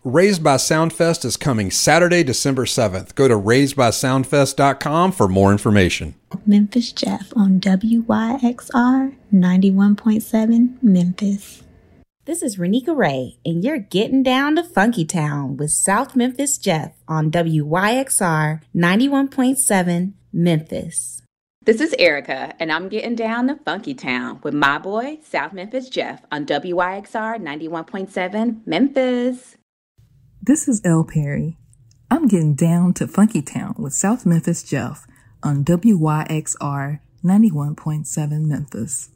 Raised by Soundfest is coming Saturday, December 7th. Go to raisedbysoundfest.com for more information. Memphis Jeff on WYXR 91.7 Memphis. This is Renika Ray, and you're getting down to Funky Town with South Memphis Jeff on WYXR 91.7 Memphis. This is Erica, and I'm getting down to Funky Town with my boy, South Memphis Jeff, on WYXR 91.7 Memphis. This is Elle Perry. I'm getting down to Funky Town with South Memphis Jeff on WYXR 91.7 Memphis.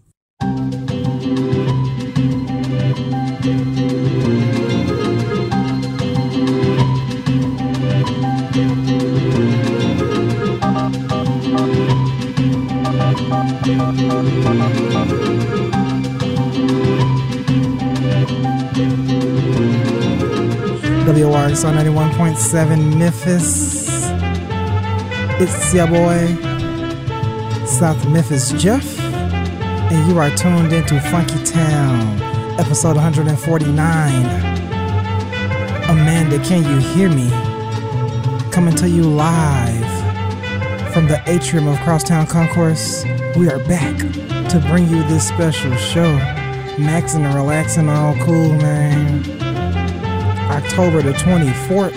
WYXR 91.7 Memphis. It's your boy, South Memphis Jeff, and you are tuned into Funky Town, episode 149. Amanda, can you hear me? Coming to you live from the atrium of Crosstown Concourse. We are back to bring you this special show. Maxing and relaxing, all cool, man. October the 24th,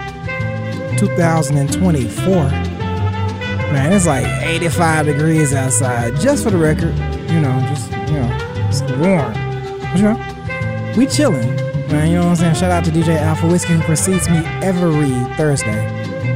2024. Man, it's like 85 degrees outside. Just for the record, it's warm. But, we chilling, man. You know what I'm saying? Shout out to DJ Alpha Whiskey, who precedes me every Thursday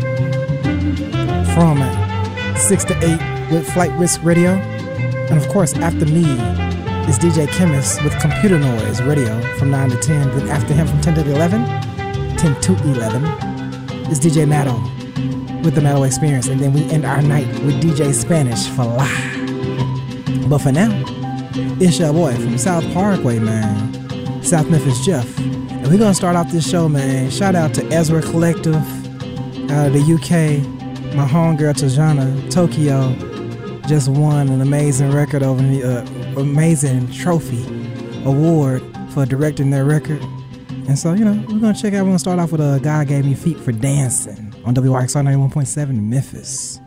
from 6 to 8 with Flight Risk Radio. And of course, after me is DJ Chemist with Computer Noise Radio from 9 to 10. Then after him from 10 to 11, 10 to 11 is DJ Matto with the Matto Experience. And then we end our night with DJ Spanish for live. But for now, it's your boy from South Parkway, man. South Memphis Jeff. And we're going to start off this show, man. Shout out to Ezra Collective out of the UK. My homegirl Tajana Tokyo just won an amazing record over the amazing trophy award for directing their record. And so, we're going to check out. We're going to start off with a God Gave Me Feet for Dancing on WYXR 91.7 Memphis.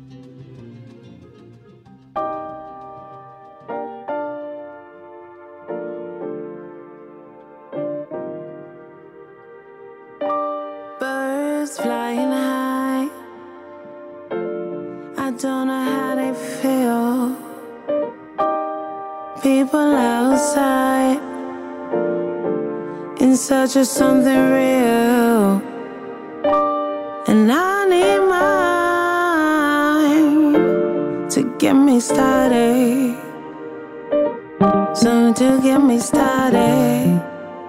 Birds flying high, I don't know how they feel. People outside in search of something real, and I need mine to get me started, something to get me started.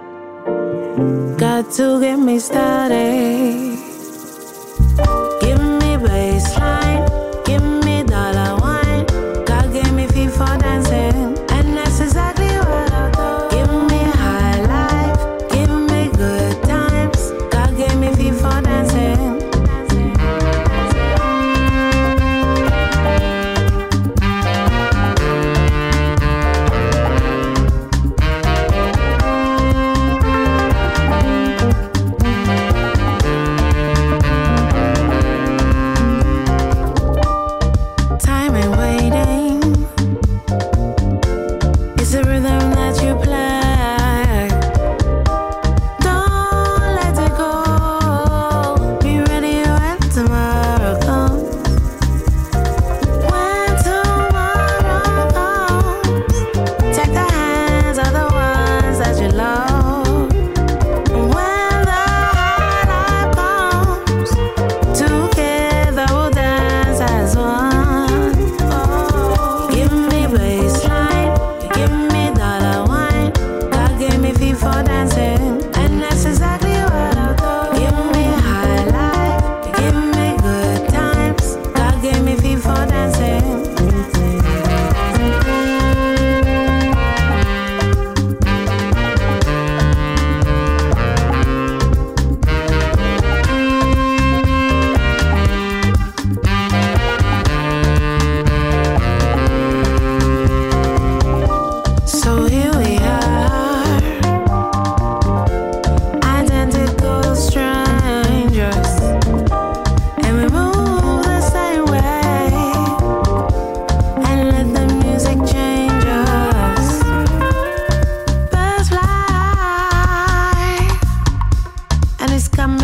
Got to get me started. Give me baseline, give me dollar wine. God gave me feet for dancing, and that's exactly what I do. Give me high life, give me good times. God gave me feet for dancing.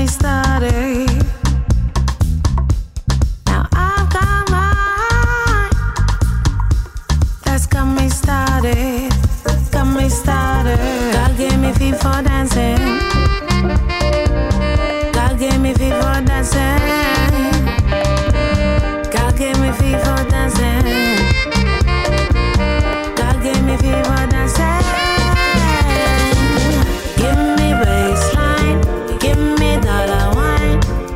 me started. Now I've got mine. That's got me started. Got me started. God gave me feet for dancing. God gave me feet for dancing. God gave me feet for dancing. God gave me feet for dancing. Give me baseline, give me dollar wine.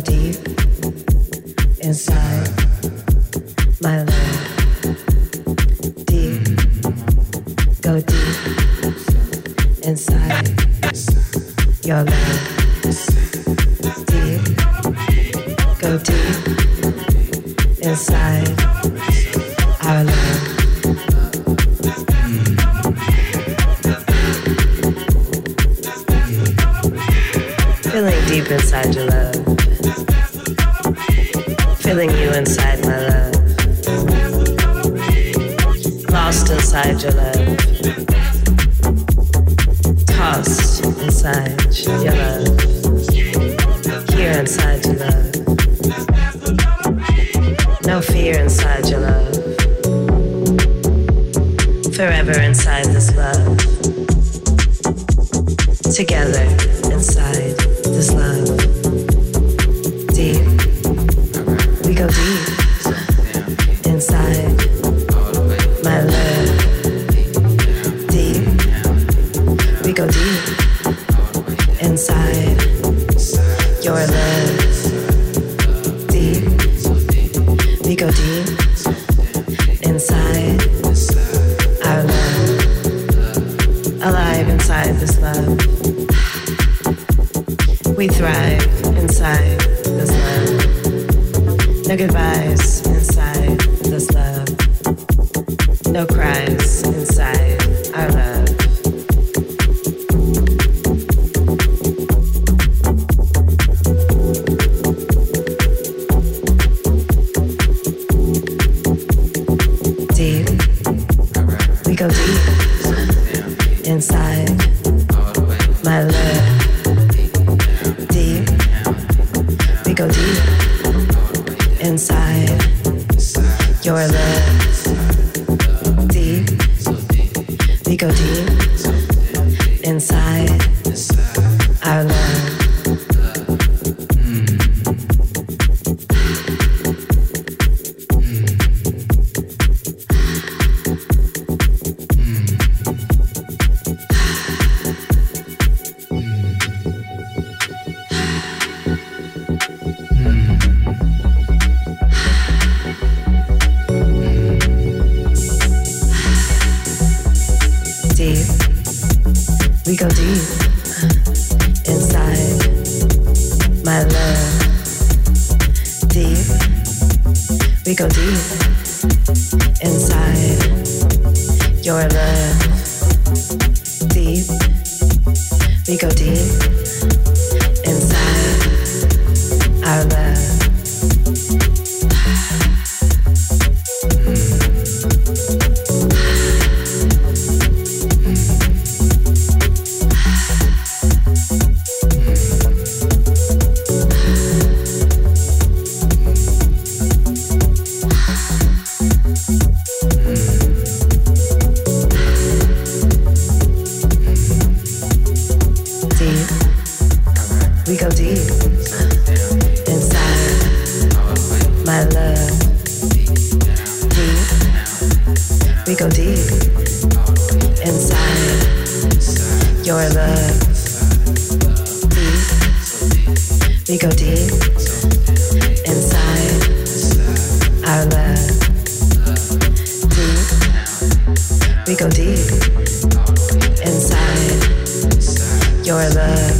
deep inside my love. Deep, go deep inside your love. Deep, go deep inside our love. Feeling deep inside your love. Feeling you inside my love. Lost inside your love. Tossed inside your love. Here inside your love. No fear inside your love. Forever inside this love. Together inside this love. Deep. We go deep inside my love. Deep. We go deep inside your love. Deep. We go deep inside our love. Alive inside this love. We thrive inside this love. No goodbyes inside this love. No cries inside our love. Deep, we go deep inside my love. Deep, we go deep inside your love. Deep, we go deep inside our love. We go deep inside my love. Deep, we go deep inside your love. Deep, we go deep inside our love. We go deep inside my love. Deep, we go deep inside your love. Deep, we go deep inside our love. Deep, we go deep inside your love.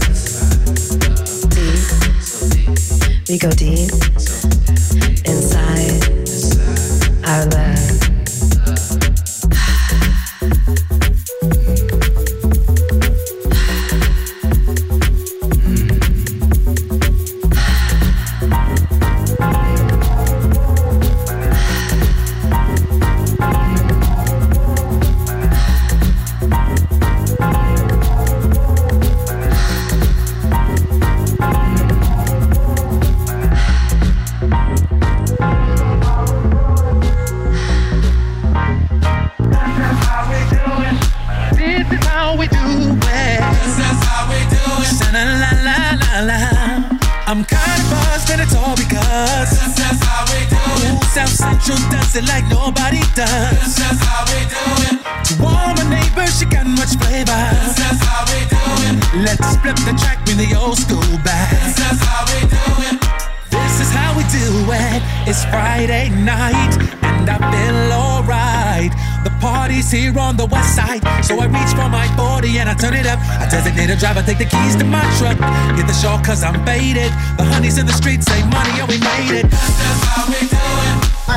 We go deep inside our love. I'm kinda buzzed, but it's all because that's just how we do it. Ooh, South Central does it like nobody does. That's just how we do it. To all my neighbors, she got much flavor. That's just how we do it. Let's flip the track, bring the old school back. That's just how we do it. do it. It's Friday night and I feel alright. The party's here on the west side, so I reach for my 40 and I turn it up. I designate a driver, take the keys to my truck. Hit the shore cause I'm faded. The honeys in the streets say money, oh we made it. This is how we do it.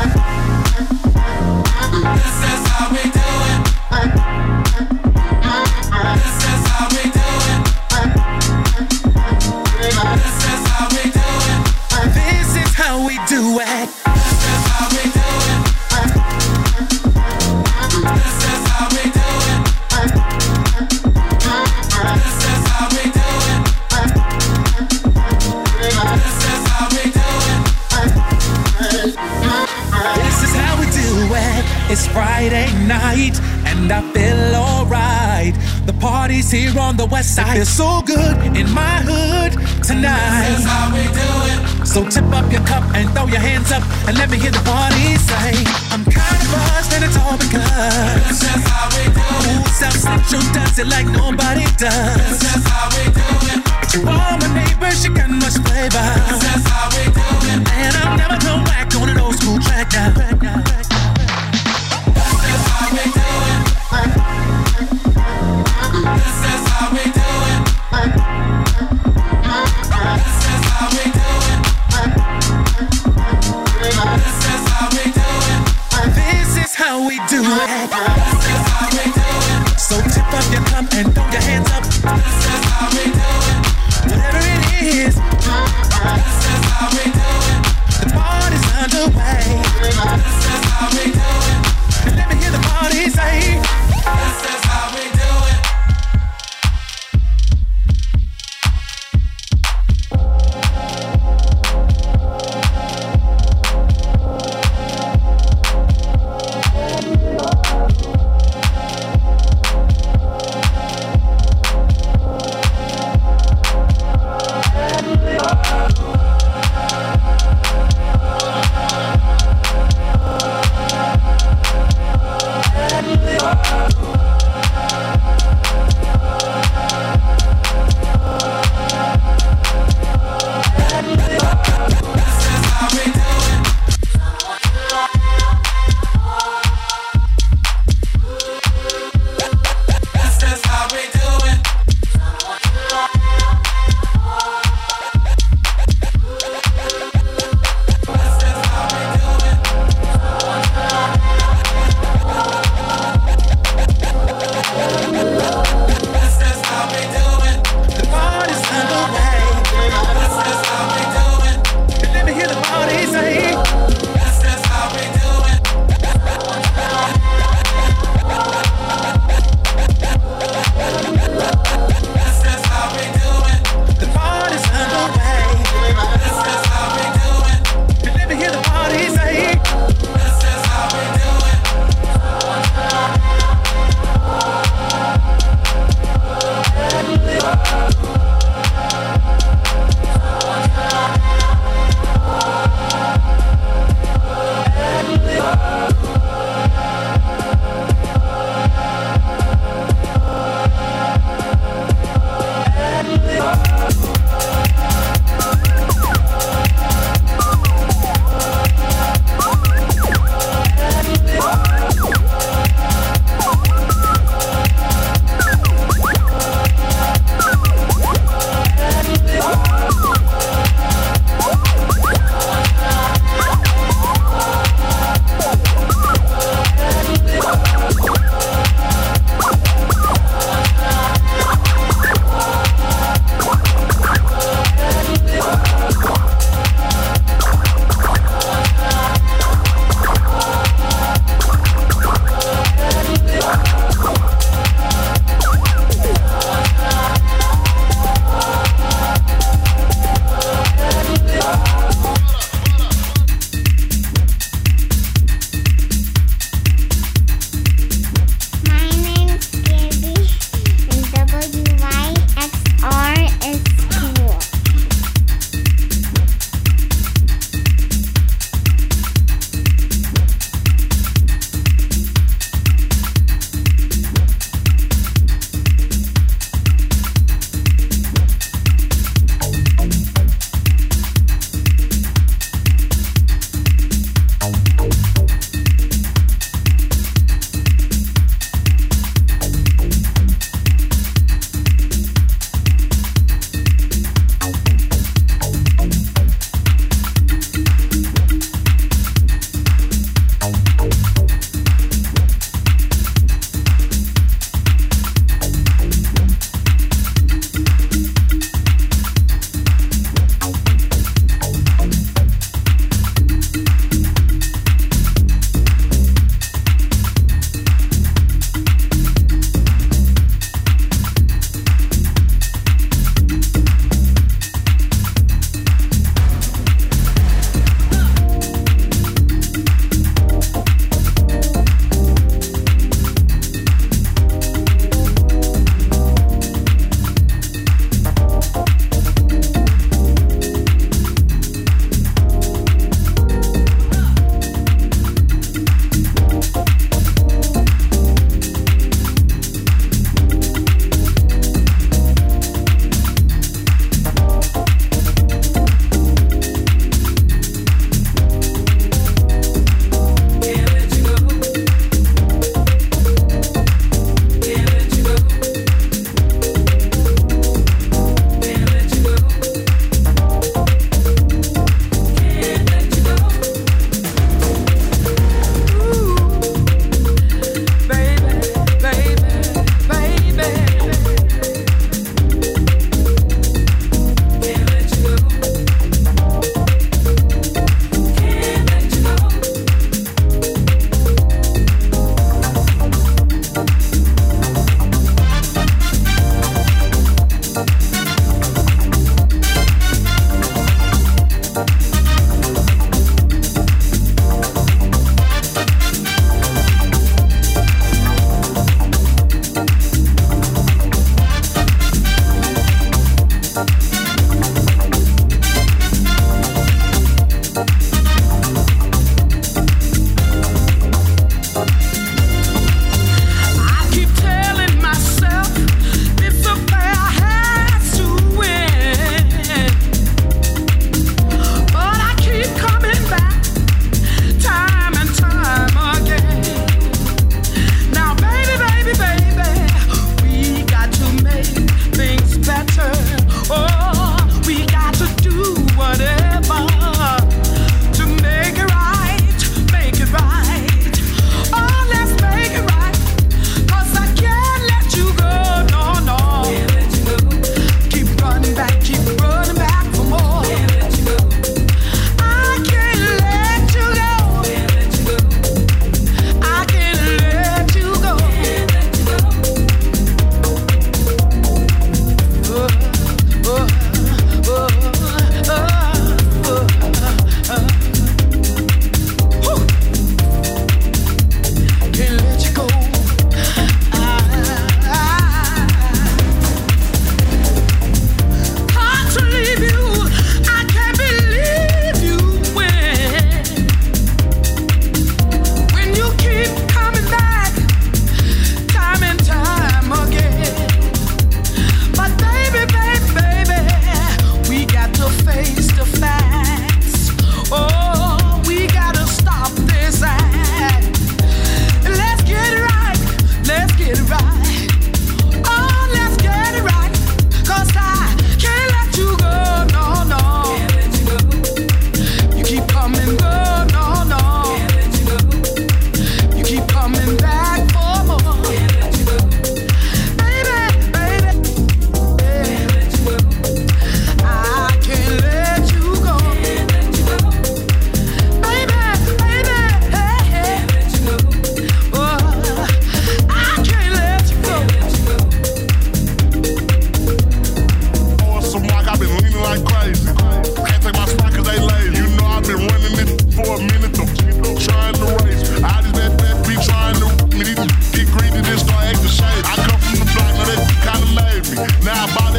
This is how we do it. This is how we do it. This is how we do it. This is how we do it. This is how we do it. This is how we do it. This is how we do it. This is how we do it. This is how we do it. It's Friday night and I feel alright. The party's here on the west side. It feels so good in my hood tonight. This is how we do it. So tip up your cup and throw your hands up and let me hear the party say, I'm kind of buzzed and it's all because this is how we do it. Ooh, South Central does it like nobody does. This is how we do it. To all my neighbors, she got much flavor. This is how we do it. And I'll never go back on an old school track now. This is how we do it. This is how we do it. This is how we do it. This is how we do it. This is how we do it. This is how we do it. So tip up your cup and throw your hands up.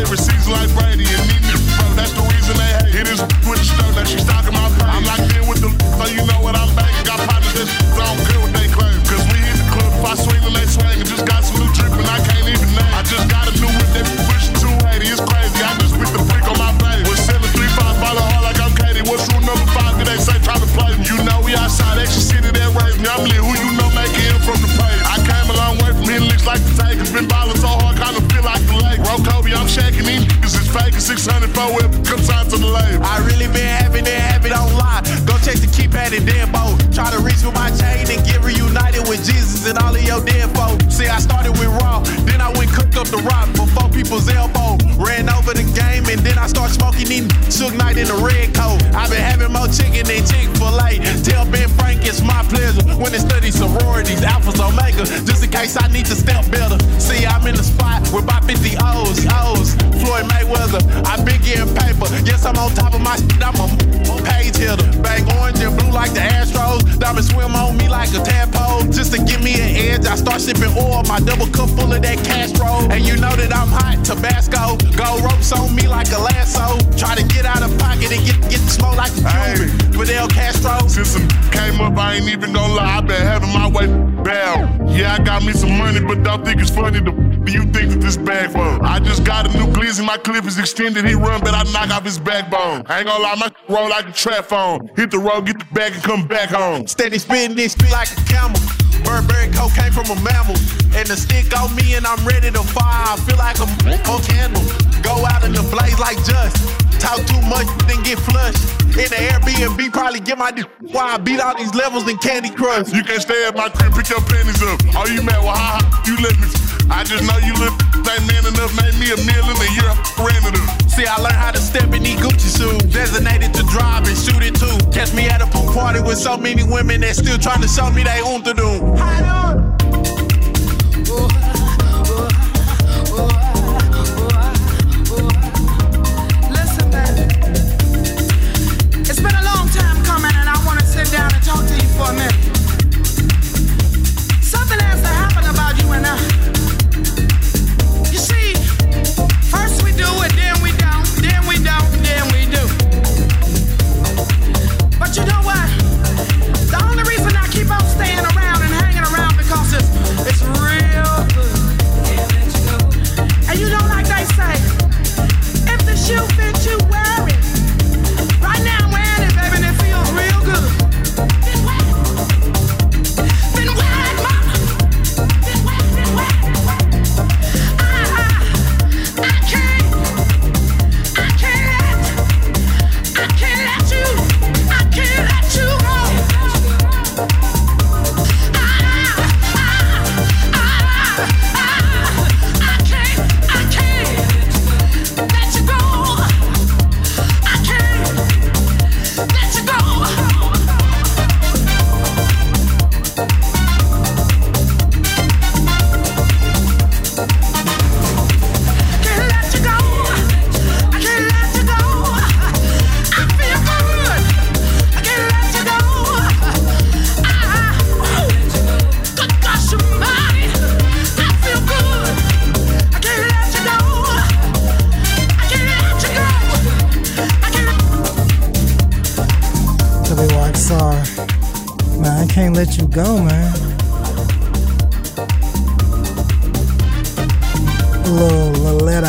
favorite season like Brady. And these niggas, bro, that's the reason they hate. Hit this with the stroke, that she stalking my page. I'm locked in with the so you know what I'm banging. Got partners that don't care what they claim. Cause we hit the club, if I swing and they swing. And just got some new drip and I can't even name. I just got a new whip, they pushing 280. It's crazy, I just picked the freak on my baby. With 735, follow hard like I'm Katie. What's rule number 5? Did they say try to play me? You know we outside, extra city that raised me. I'm lit, who you know making him from the page. I came a long way from hitting licks like the Takers. Been ballin' so hard, kinda feel like the lake. Bro, Kobe, I'm shaking these niggas is fake. 600 for whip, comes out to the lake. I really been having it, don't lie. Go chase the keypad and then boat. Try to reach for my chain and get reunited with Jesus and all of your dead folk. See, I started with Raw, then I went cooked up the rock before people's elbow. Ran over the game and then I start smoking eating Suge Knight in the red coat. I've been having more chicken than Chick-fil-A. Tell Ben Frank it's my pleasure when they study sororities, alphas, omega, just in case I need to step better. See, I'm in the spot with about 50 O's. Floyd Mayweather, I've been getting paper. Yes, I'm on top of my shit, I'm a page hitter. Bang orange and blue like the Astros. Diamond swim on me like a tadpole. Just to give me an edge, I start sipping oil. My double cup full of that Castro. And you know that I'm hot, Tabasco. Gold ropes on me like a lasso. Try to get out of pocket and get the smoke like a Cuban. Fidel Castro. Since some came up, I ain't even gonna lie. I been having my way down. Yeah, I got me some money, but don't think it's funny. The you think that this bag for? I just got a new glizzy, my clip is extended. He run, but I knock off his backbone. I ain't gonna lie, my roll like a trap phone. Hit the road, get the bag, and come back home. Steady spitting this spit like a camel. Burberry cocaine from a mammal. And the stick on me and I'm ready to fire. I feel like a candle. Go out in the blaze like Just. Talk too much, then get flushed. In the Airbnb, probably get my why I beat all these levels in Candy Crush. You can't stay at my crib, pick your panties up. Oh, you mad? Well, how you let me? I just know you look ain't man enough, made me $1 million a year. Ran it up. See, I learned how to step in these Gucci shoes. Designated to drive and shoot it too. Catch me at a pool party with so many women that still trying to show me they own to do. Listen, baby. It's been a long time coming, and I want to sit down and talk to you for a minute. Something has to happen about you and I. You see, first we do it, then we don't, then we don't, then we do. But you know what? The only reason I keep on staying around and hanging around because it's real good. And you know, like they say, if the shoe fits you, wear it. Right now I'm wearing it, baby, and it feels real good. Been wear it, mama. Been wear it. I can't let you go. Man, I can't let you go, man. Loletta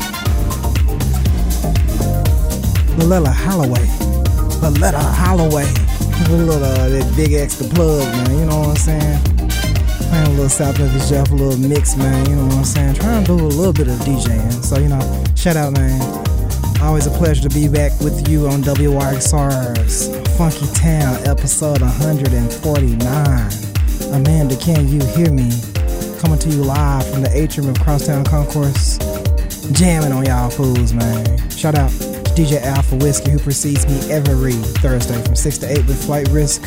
Holloway. That big extra plug, man. You know what I'm saying? Playing a little South Memphis Jeff, a little mix, man. You know what I'm saying? Trying to do a little bit of DJing. So, you know, shout out, man. Always a pleasure to be back with you on WYXR's Funky Town, episode 149. Amanda, can you hear me? Coming to you live from the atrium of Crosstown Concourse, jamming on y'all fools, man. Shout out to DJ Alpha Whiskey, who precedes me every Thursday from 6 to 8 with Flight Risk.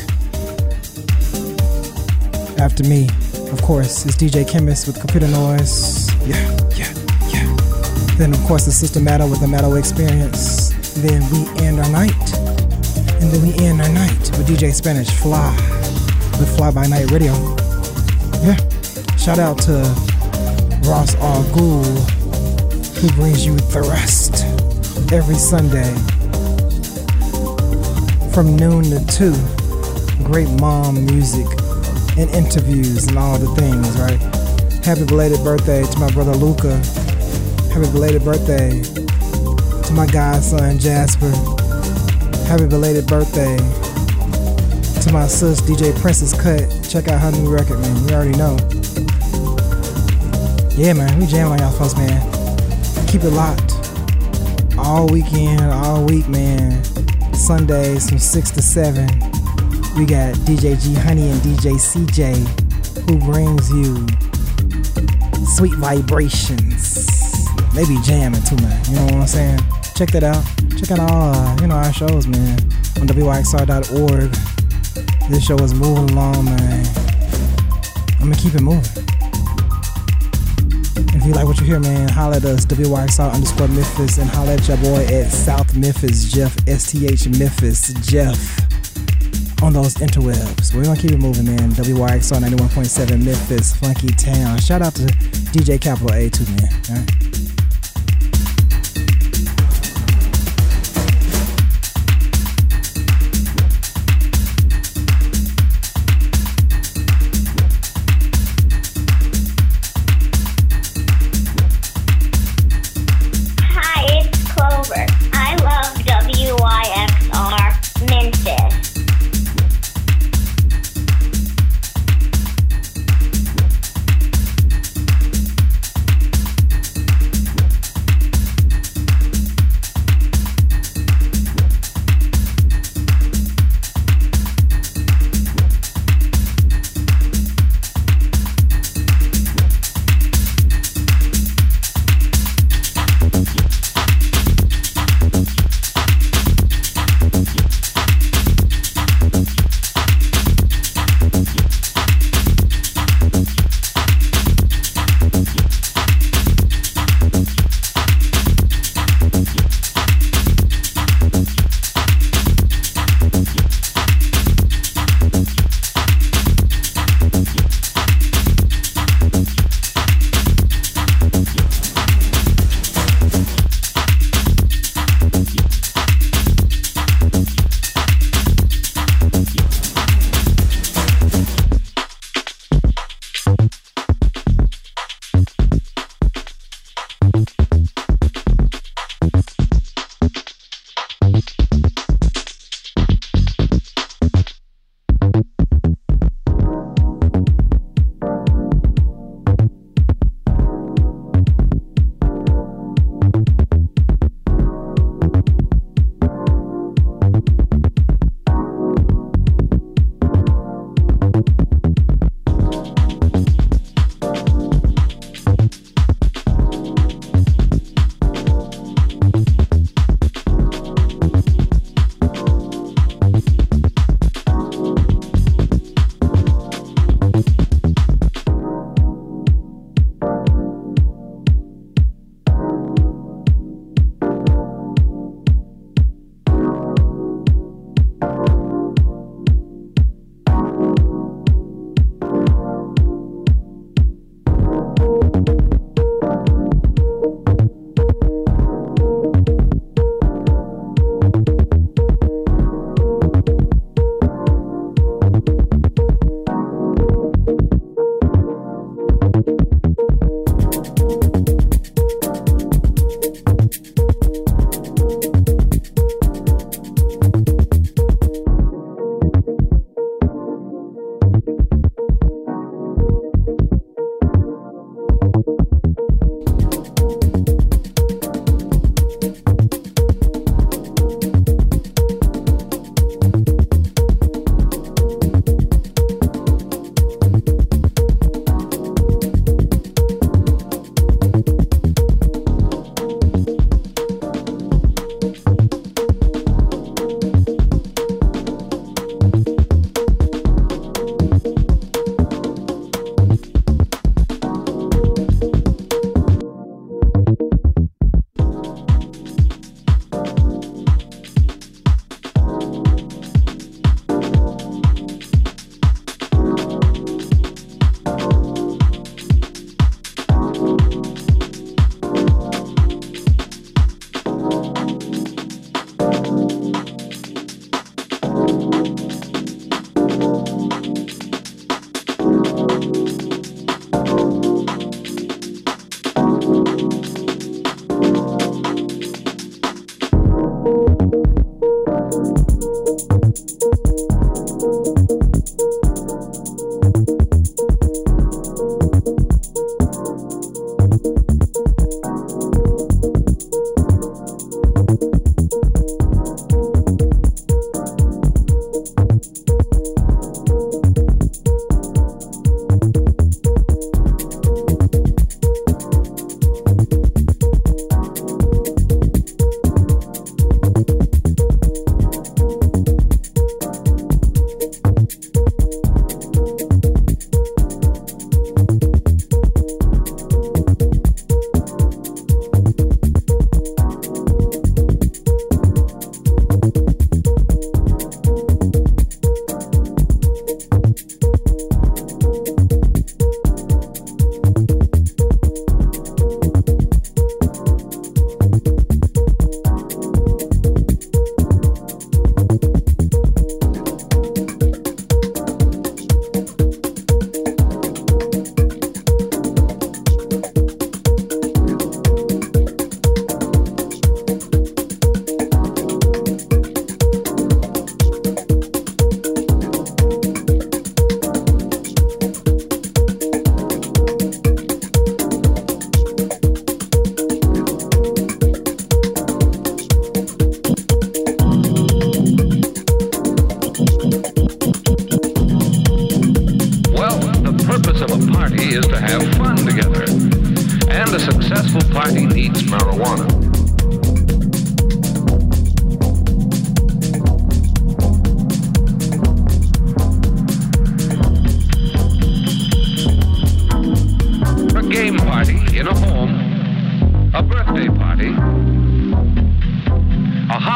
After me, of course, is DJ Chemist with Computer Noise. Yeah. Then, of course, the Sister Matto with the Matto Experience. Then we end our night. And then we end our night with DJ Spanish Fly with Fly By Night Radio. Yeah. Shout out to Ross R. Gould, He brings you Thrust every Sunday from noon to 2. Great mom music and interviews and all the things, right? Happy belated birthday to my brother Luca. Happy belated birthday to my godson Jasper. Happy belated birthday to my sis DJ Princess Cut. Check out her new record, man. You already know. Yeah, man, we jamming on y'all folks, man. Keep it locked. All weekend, all week, man. Sundays from 6 to 7. We got DJ G Honey and DJ CJ who brings you sweet vibrations. They be jamming too, man. You know what I'm saying? Check that out. Check out all, our shows, man. On WYXR.org. This show is moving along, man. I'm gonna keep it moving. If you like what you hear, man, holla at us, WYXR_Memphis, and holla at your boy at South Memphis Jeff, STH Memphis Jeff, on those interwebs. We're gonna keep it moving, man. WYXR 91.7 Memphis, Funky Town. Shout out to DJ Capital A too, man. All right?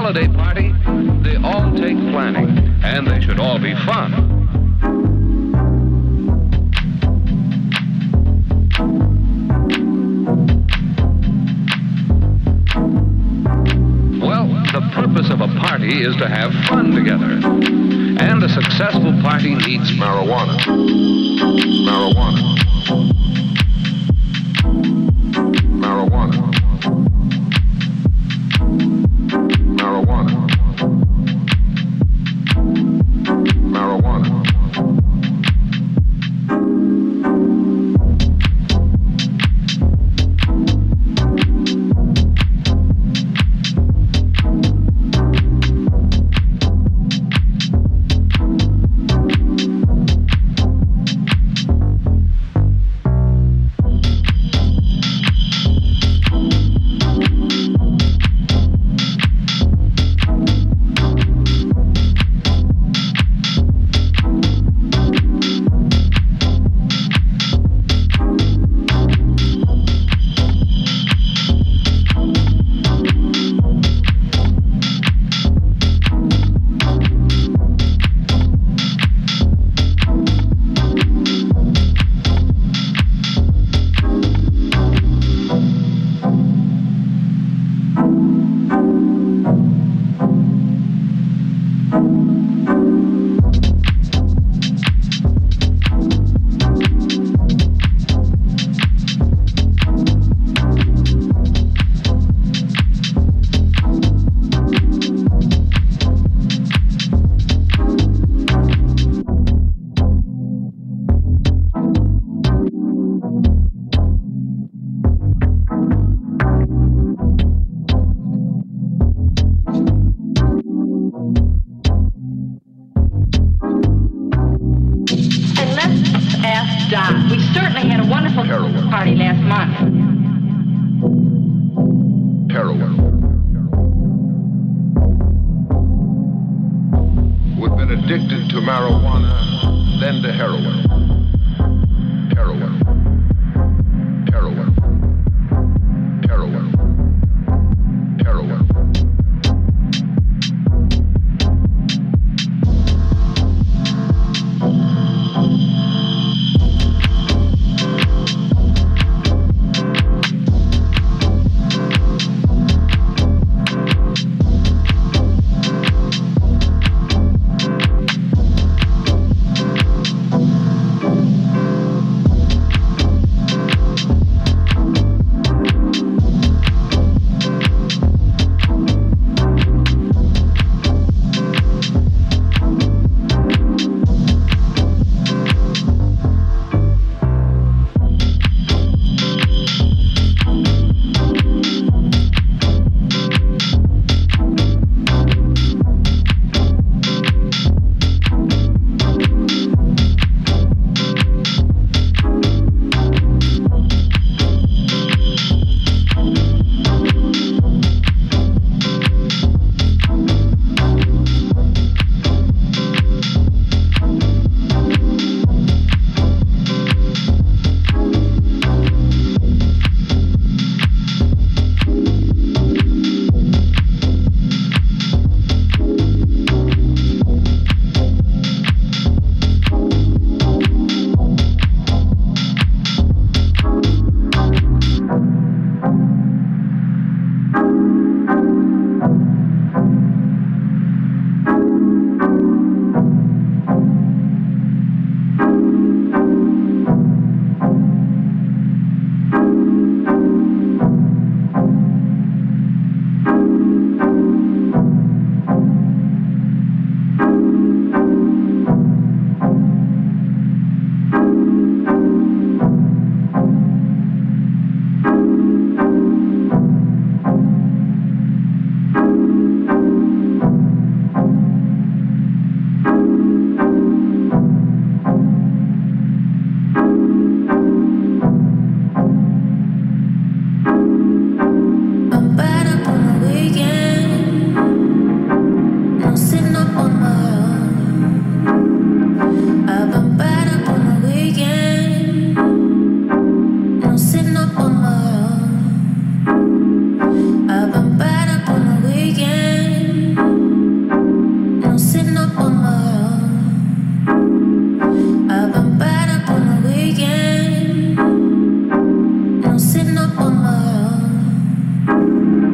holiday party, they all take planning, and they should all be fun. Well, the purpose of a party is to have fun together. And a successful party needs marijuana. Marijuana. Marijuana. Marijuana. Marijuana.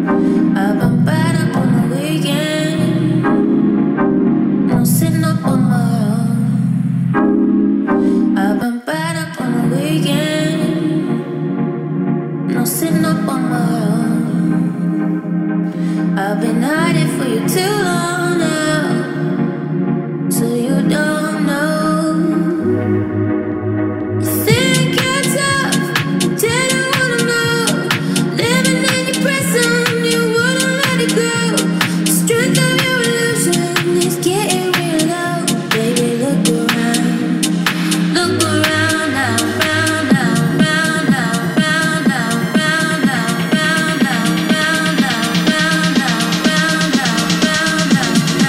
I've been bad up on the weekend. No sitting up on my own. I've been bad up on the weekend. No sitting up on my own. I've been hiding for you too long now, so you don't know. You think you're tough, didn't wanna know. Living in your prison, you wouldn't let it go. The strength of your illusion is getting real low. Baby, look around now, round now, round now, round now, round now, round now, round now, round now, round now, round now,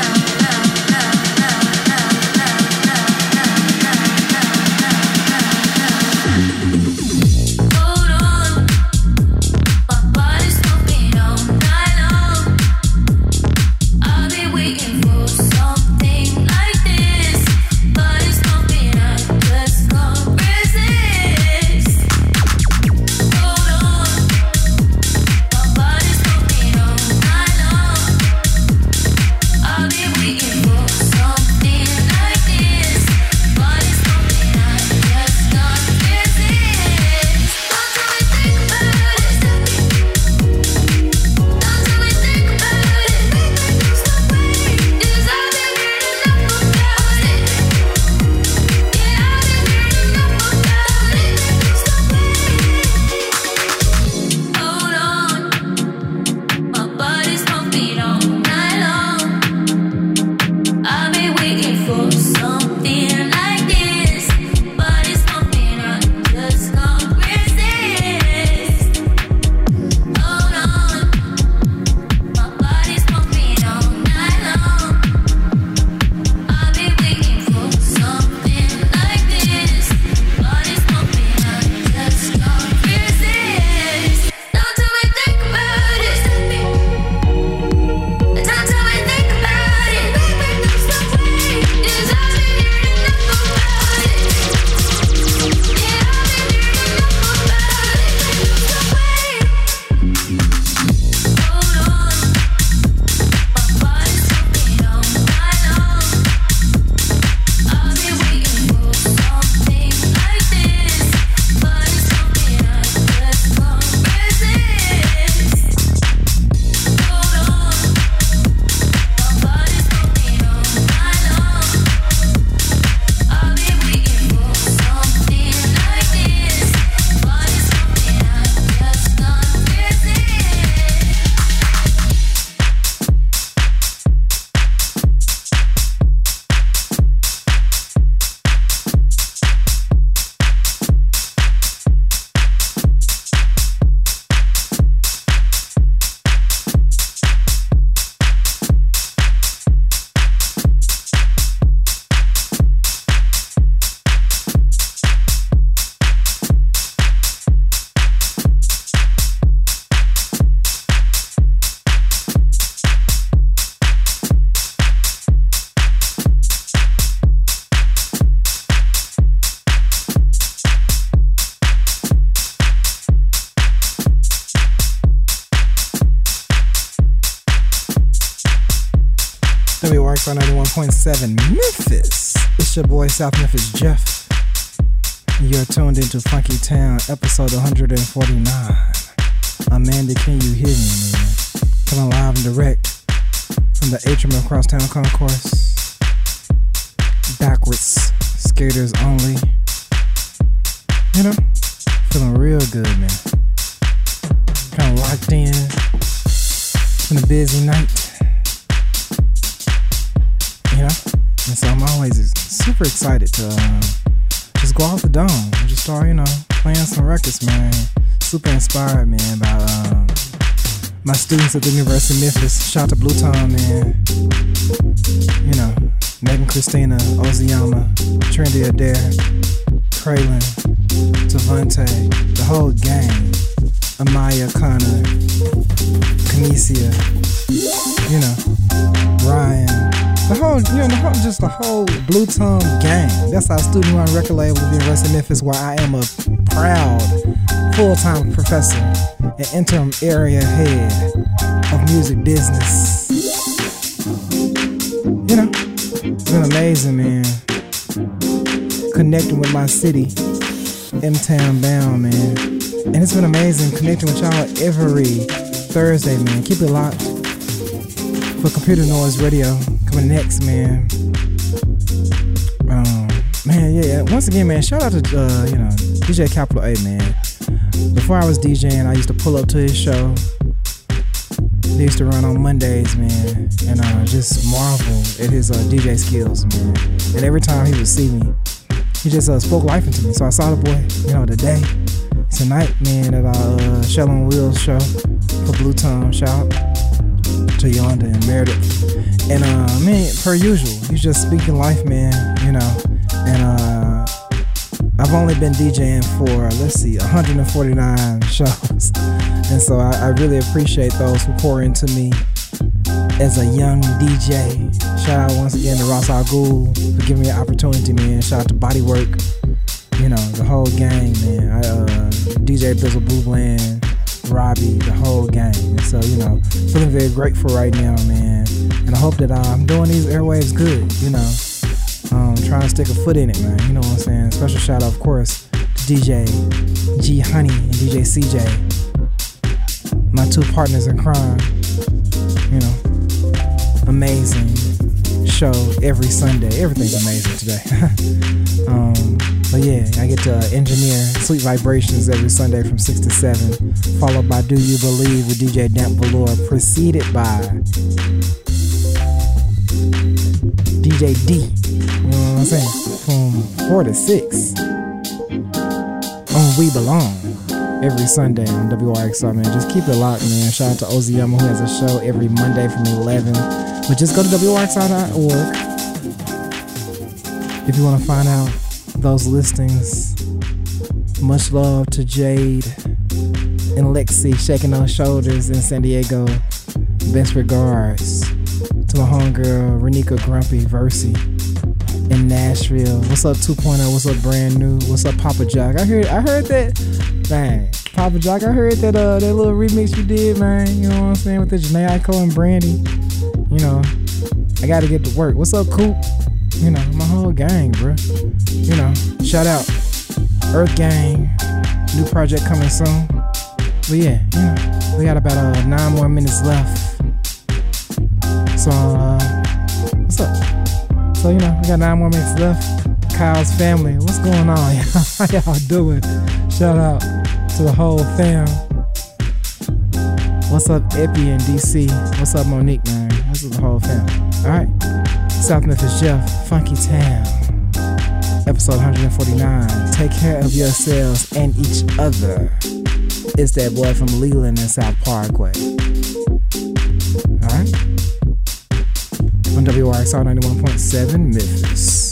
hold on, my body's moving all night long. I've been waiting for something like this. Body's moving, I just can't resist. Hold on, my body's moving all night long. I've been waiting for something like this. Body's moving, I just can't resist. Don't tell me think about it. Don't tell me think about it. Stop waiting, 'cause I've been hearing enough about it. Yeah, I've been hearing enough about it. Stop waiting. Hold on, my body's pumping all night long. I've been waiting for something like this. Body's pumping, I just can't resist. Hold on, my body's pumping all night long. I've been waiting for something like this. Body's pumping, I just can't resist. Don't tell me think about it. Don't tell me think about it. Stop waiting, 'cause I've been hearing enough about it. Yeah, I've been hearing enough about it. Stop waiting. Hold on, my body's pumping all night long. I've been waiting for something like this. Body's pumping, I just can't resist. Hold on, my body's pumping all night long. I've been waiting for something like this. Body's pumping, I just can't WYXR 91.7 Memphis. It's your boy South Memphis Jeff. You're tuned into Funky Town, episode 149. Amanda, can you hear me, man? Coming live and direct from the Atrium of Crosstown Concourse. Backwards, skaters only. You know, feeling real good, man. Kind of locked in. It's been a busy night. You know, and so I'm always super excited to just go off the dome and just start, you know, playing some records, man. Super inspired, man, by my students at the University of Memphis. Shout out to Blue Tom, man. You know, Megan Christina, Oziyama, Trinity Adair, Kraylin, Tavante, the whole gang. Amaya, Connor, Kinesia, you know, Ryan. The whole Blue Tongue gang. That's our student run record label at the University of Memphis, where I am a proud full-time professor and interim area head. music business. You know, it's been amazing, man. Connecting with my city, M-Town bound, man. And it's been amazing connecting with y'all every Thursday, man. Keep it locked for Computer Noise Radio coming next, man. Man, yeah. Once again, man, shout out to DJ Capital A, man. Before I was DJing, I used to pull up to his show. They used to run on Mondays, man, and just marvel at his DJ skills, man. And every time he would see me, he just spoke life into me. So I saw the boy, today, tonight, man, at Shell on Wheels show for Blue Tongue. Shout out to Yonda and Meredith. And man, per usual, he's just speaking life, man, And I've only been DJing for 149 shows. And so I really appreciate those who pour into me as a young DJ. Shout out once again to Ross Al Ghul for giving me an opportunity, man. Shout out to Bodywork, the whole gang, man. DJ Bizzle, Blue Bland, Robbie, the whole gang. And so, feeling very grateful right now, man. And I hope that I'm doing these airwaves good, trying to stick a foot in it, man. You know what I'm saying? Special shout out, of course, to DJ G Honey and DJ CJ, my two partners in crime. Amazing show every Sunday. Everything's amazing today. But yeah, I get to engineer Sweet Vibrations every Sunday from 6 to 7, followed by Do You Believe with DJ Damp Velour, preceded by DJ D. You know what I'm saying? From 4 to 6 on We Belong every Sunday on WRXR, man. Just keep it locked, man. Shout out to Oziyama, who has a show every Monday from 11. But just go to WRXR.org if you want to find out those listings. Much love to Jade and Lexi shaking those shoulders in San Diego. Best regards to my homegirl Renika Grumpy Versi in Nashville. What's up 2.0? What's up Brand New? What's up Papa Jock? I heard that. Dang, Papa Jock, I heard that little remix you did, man. You know what I'm saying, with the Janae Aiko and Brandy. I gotta get to work. What's up, Coop? My whole gang, bro. Shout out Earth Gang. New project coming soon. But yeah, we got about 9 more minutes left. So, what's up? So, we got 9 more minutes left. Kyle's family, what's going on? How y'all doing? Shout out to the whole fam. What's up, Epi in DC? What's up, Monique, man? This is the whole fam. Alright. South Memphis Jeff, Funky Town. Episode 149. Take care of yourselves and each other. It's that boy from Leland and South Parkway. Alright. On WRXR 91.7 Memphis.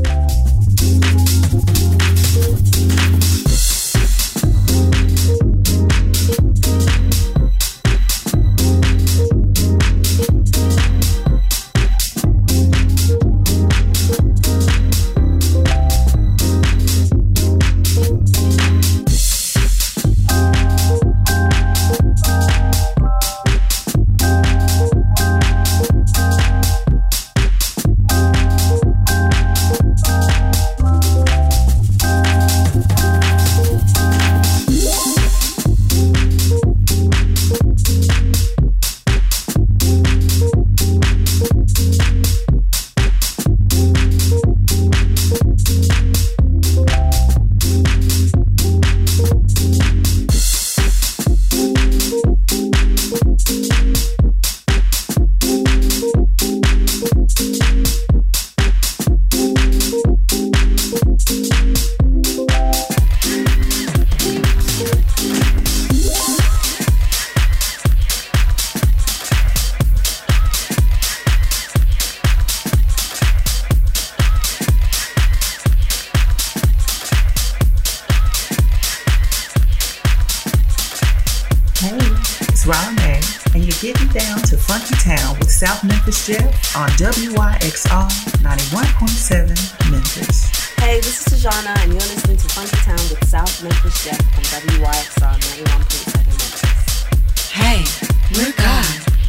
South Memphis Jeff on WYXR 91.7 Memphis. Hey, this is Tajana, and you're listening to Funky Town with South Memphis Jeff on WYXR 91.7 Memphis. Hey, we're God.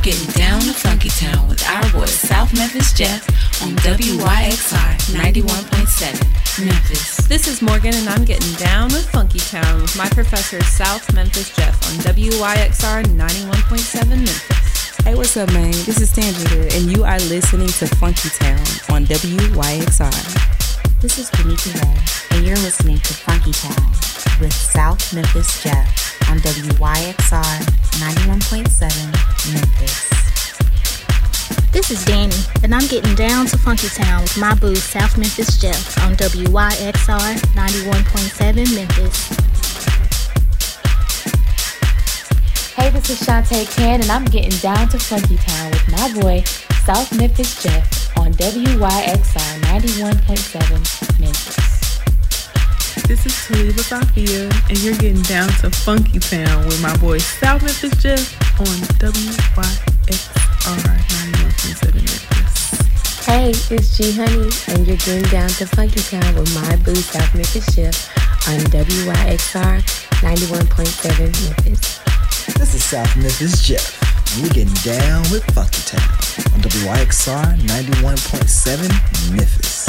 getting down to Funky Town with our boy South Memphis Jeff on WYXR 91.7 Memphis. This is Morgan and I'm getting down with Funky Town with my professor South Memphis Jeff on WYXR 91.7 Memphis. Hey, what's up, man? This is Tangela and you are listening to Funky Town on WYXR. This is Renika Ray and you're listening to Funky Town with South Memphis Jeff on WYXR 91.7 Memphis. This is Danny, and I'm getting down to Funky Town with my boo South Memphis Jeff on WYXR 91.7 Memphis. Hey, this is Shantae Can, and I'm getting down to Funky Town with my boy South Memphis Jeff on WYXR 91.7 Memphis. This is Taliba Safia, and you're getting down to Funky Town with my boy South Memphis Jeff on WYXR 91.7 Memphis. Hey, it's G Honey, and you're getting down to Funky Town with my boo South Memphis Jeff on WYXR 91.7 Memphis. This is South Memphis Jeff, and you're getting down with Funky Town on WYXR 91.7 Memphis.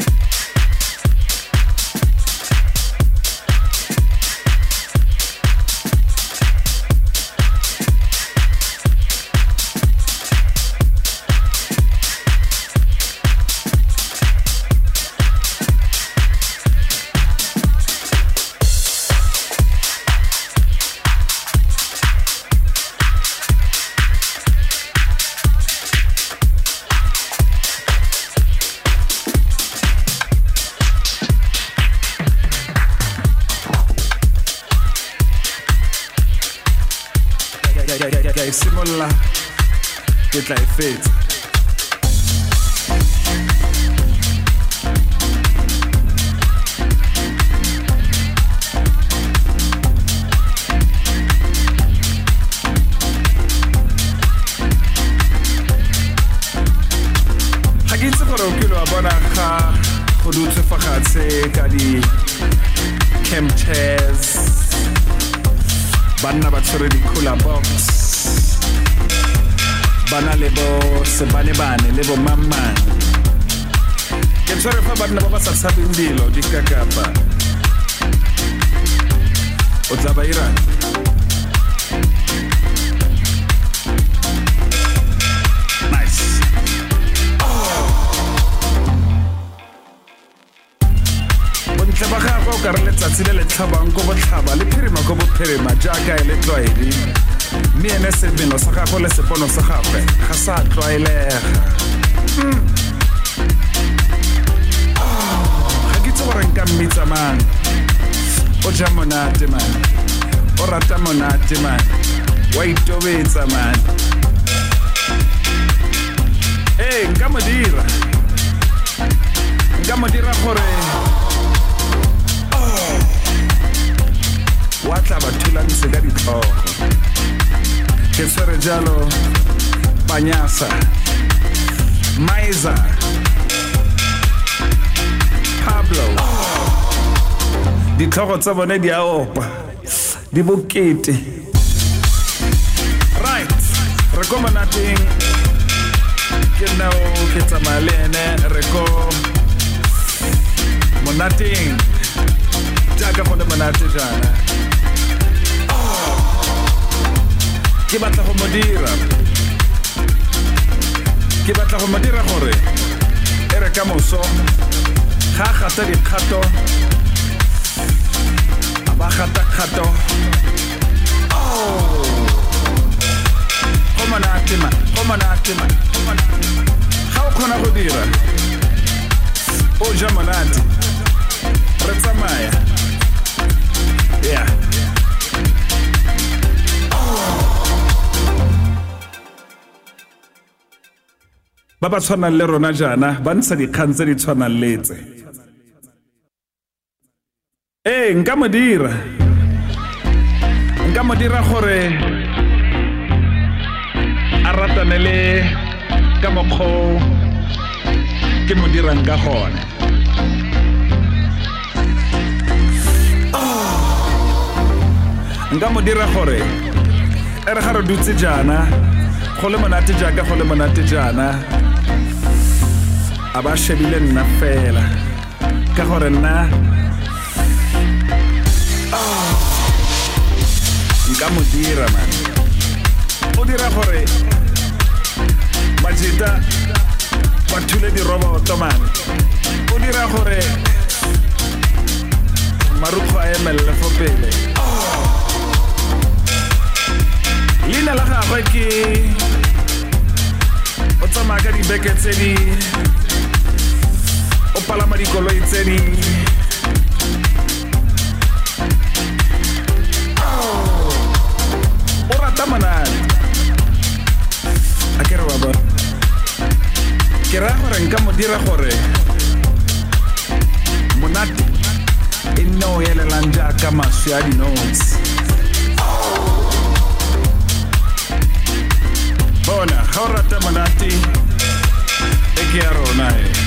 Simolla ke tla e fetsa ha ke itse gore o kile wa bona ga go dutse fatshe ka di chemtrails banna ba tshwere di cooler box bana lebo sebane bane lebo mamman ke tshwere fa banna ba ba sa tshabeng dilo di kakapa o tla ba ira nice bontle ba gago ka re letsatsi le le tlhabang go botlhaba le phirima go bophirima jaaka e le tlwaedi me ene sebeno sa gago le sepono sa gagwe ga sa tlwaelega ga ke tse gore nka mmitsa man o ja monate man o rata monate man wa itobetsa man nka mo dira gore wa tla ba thulanse ka ditlhogo ke tsere jalo Banyasa Maiza Pablo ditlhogo tsa bone di a opa di bokete right re go monating ke nao ke tsamalene re go monating jaaka go le monate jana ke batla go modira gore e re ka moso ga gata dikgato ba gata kgato go monate ga o kgona go dira o ja monate re tsamaya yeah ba ba tshwanang le rona jana ba ntsha dikgang tse di tshwanang letse nka mo dira gore a ratane le ka mokgwa ke mo dirang ka gone nka mo dira gore re ga re dutse jana go le monate jaaka go le monate jaana a ba shebile nna fela ka gore nna nka mo dira man o dira gore Majita ba thule diroboto man o dira gore Marukho a emelle fo pele leina la gagwe ke o tsamaya ka dibeke tse di o palama dikoloi tse di o rata monate a ke re baba ke ra gore nka mo dira gore monate e nne o elelang jaaka maswi a dinotsi bona ga o rata monate e ke ya rona